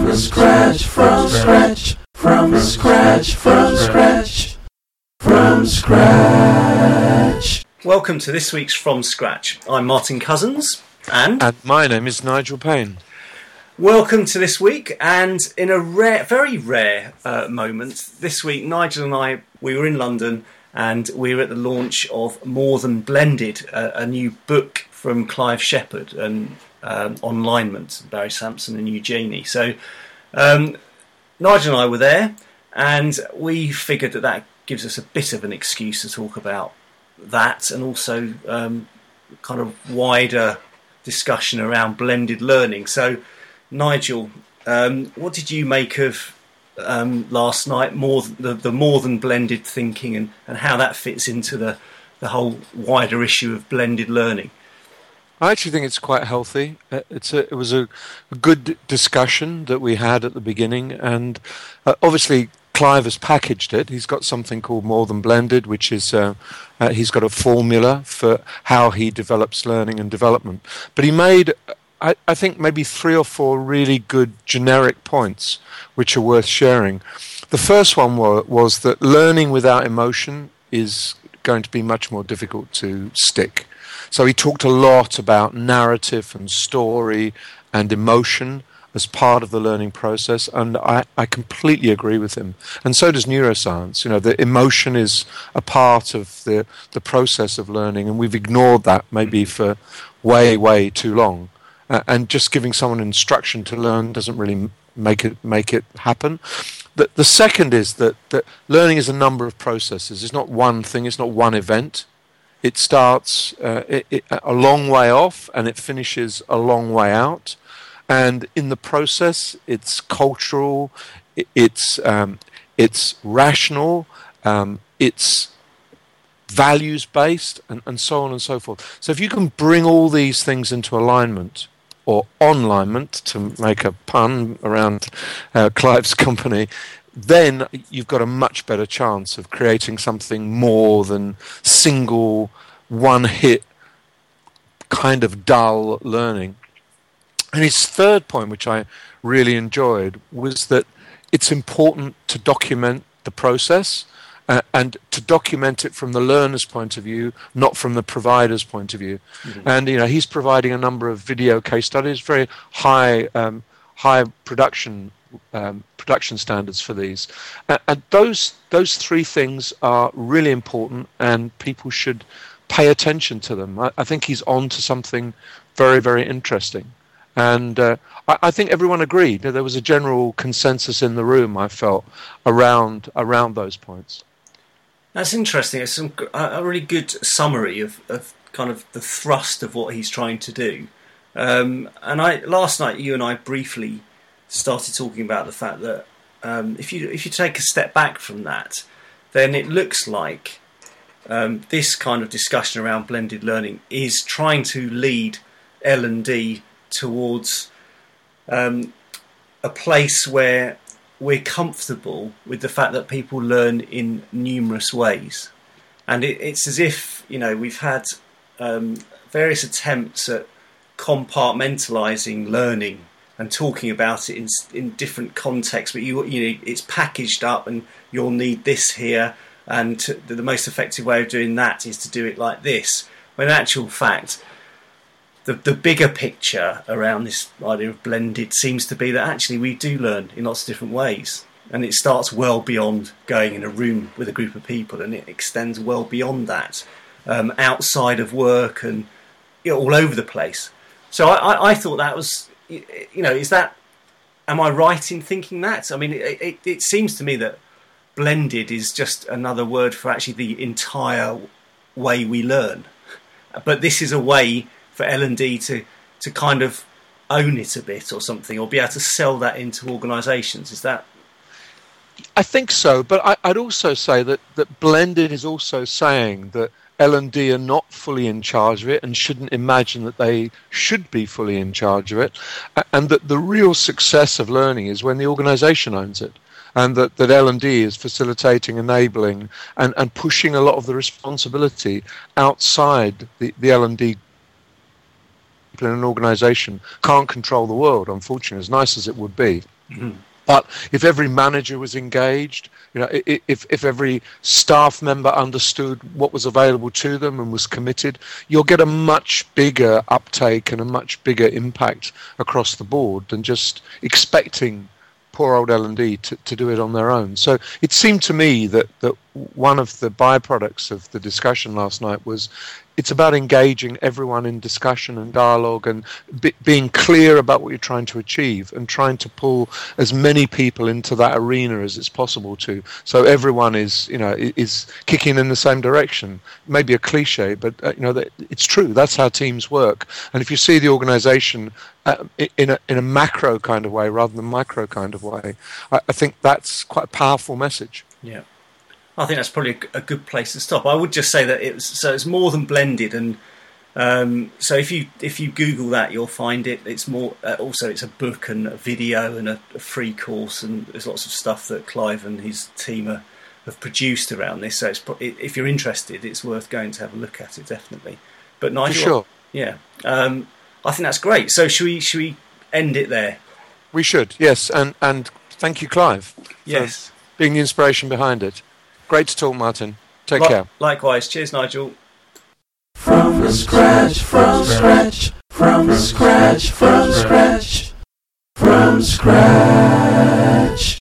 scratch, from scratch, from scratch, from scratch, from scratch. Welcome to this week's From Scratch. I'm Martin Cousins, and my name is Nigel Payne. Welcome to this week, and in a very rare moment, this week Nigel and I, we were in London and we were at the launch of More Than Blended, a new book from Clive Shepherd and on alignment, Barry Sampson and Eugenie. So Nigel and I were there, and we figured that gives us a bit of an excuse to talk about that, and also kind of wider discussion around blended learning. So Nigel, what did you make of last night, the more than blended thinking, and how that fits into the whole wider issue of blended learning? I actually think it's quite healthy. It was a good discussion that we had at the beginning, and obviously Clive has packaged it. He's got something called More Than Blended, which is he's got a formula for how he develops learning and development. But he made, I think, maybe 3 or 4 really good generic points which are worth sharing. The first one was that learning without emotion is going to be much more difficult to stick. So he talked a lot about narrative and story and emotion as part of the learning process, and I completely agree with him. And so does neuroscience. You know, the emotion is a part of the process of learning, and we've ignored that maybe for way too long. And just giving someone instruction to learn doesn't really make it happen. The second is that learning is a number of processes. It's not one thing. It's not one event. It starts a long way off, and it finishes a long way out. And in the process, it's cultural, it's rational, it's values-based, and so on and so forth. So if you can bring all these things into alignment, or on-alignment, to make a pun around Clive's company, then you've got a much better chance of creating something more than single, one-hit, kind of dull learning. And his third point, which I really enjoyed, was that it's important to document the process and to document it from the learner's point of view, not from the provider's point of view. Mm-hmm. And he's providing a number of video case studies, very high production standards for these, and those 3 things are really important, and people should pay attention to them. I think he's on to something very, very interesting. And I think everyone agreed. There was a general consensus in the room, I felt, around those points. That's interesting. It's a really good summary of kind of the thrust of what he's trying to do. And last night, you and I briefly started talking about the fact that if you take a step back from that, then it looks like this kind of discussion around blended learning is trying to lead L&D towards a place where we're comfortable with the fact that people learn in numerous ways. And it's as if, we've had various attempts at compartmentalising learning and talking about it in different contexts, but it's packaged up, and you'll need this here, and the most effective way of doing that is to do it like this. When in actual fact, the bigger picture around this idea of blended seems to be that actually we do learn in lots of different ways, and it starts well beyond going in a room with a group of people, and it extends well beyond that, outside of work and all over the place. So I thought that was, am I right in thinking that? I mean, it seems to me that blended is just another word for actually the entire way we learn. But this is a way for L&D to kind of own it a bit or something, or be able to sell that into organisations. Is that? I think so, but I'd also say that blended is also saying that L&D are not fully in charge of it and shouldn't imagine that they should be fully in charge of it, and that the real success of learning is when the organisation owns it, and that L&D is facilitating, enabling, and pushing a lot of the responsibility outside the L&D. People in an organisation can't control the world, unfortunately, as nice as it would be. But if every manager was engaged, if every staff member understood what was available to them and was committed, you'll get a much bigger uptake and a much bigger impact across the board than just expecting poor old L&D to do it on their own. So it seemed to me that one of the byproducts of the discussion last night was it's about engaging everyone in discussion and dialogue and being clear about what you're trying to achieve and trying to pull as many people into that arena as it's possible to, so everyone is kicking in the same direction. Maybe a cliche, but it's true. That's how teams work. And if you see the organisation in a macro kind of way rather than micro kind of way, I think that's quite a powerful message. Yeah. I think that's probably a good place to stop. I would just say that it's more than blended, and so if you Google that, you'll find it. It's more also it's a book and a video and a free course, and there's lots of stuff that Clive and his team have produced around this. So if you're interested, it's worth going to have a look at it, definitely. But Nigel, for sure, yeah, I think that's great. So should we end it there? We should, yes, and thank you, Clive. Yes, being the inspiration behind it. Great to talk, Martin. Take care. Likewise. Cheers, Nigel. From scratch, from scratch, from scratch, from scratch, from scratch.